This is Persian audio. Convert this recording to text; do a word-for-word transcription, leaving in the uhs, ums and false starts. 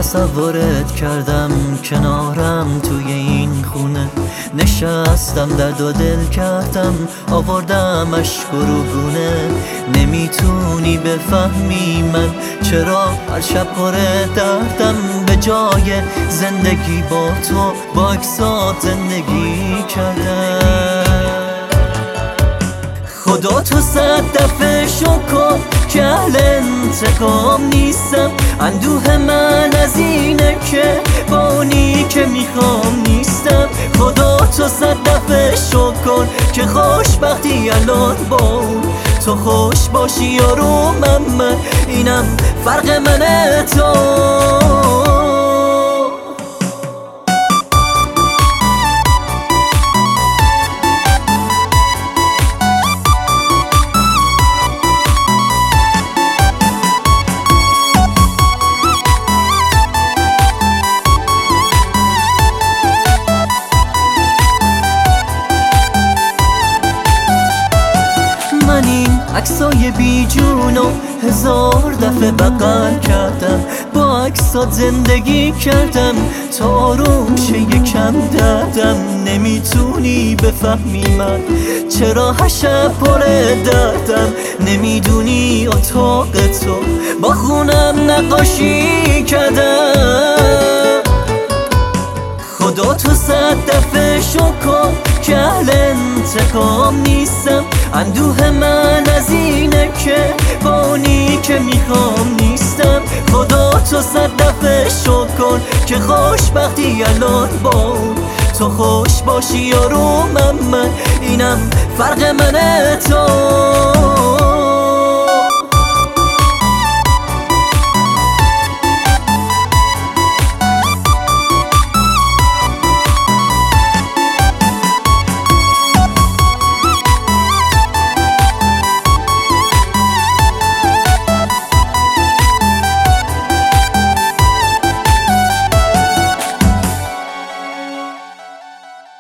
تصورت کردم کنارم توی این خونه، نشستم درد و دل کردم آوردم اشک و روگونه. نمیتونی بفهمی من چرا هر شب پر دردم، به جای زندگی با تو با اکسات زندگی کردم. خدا تو صد دفعه شکر که اهل انتقام نیستم، اندوه من از اینه که با اونی که میخوام نیستم. خدا تو صد دفعه شکر که خوشبختی الان با اون تو خوش باشی یارومم من، اینم فرق منه تو. من این عکسای بی جونو هزار دفعه بغل کردم، با عکسات زندگی کردم تا آروم شه یکم دردم. نمیتونی بفهمی من چرا هر شب پر دردم، نمیدونی اتاق تو با خونم نقاشی کردم. خدا تو صد دفعه شکر که اهل انتقام نیستم، اندوه من از اینه که با اونی که میخوام نیستم. خدا تو صد دفعه شکر که خوشبختی الان با اون تو خوش باشی یارومم من، اینم فرق منه تو.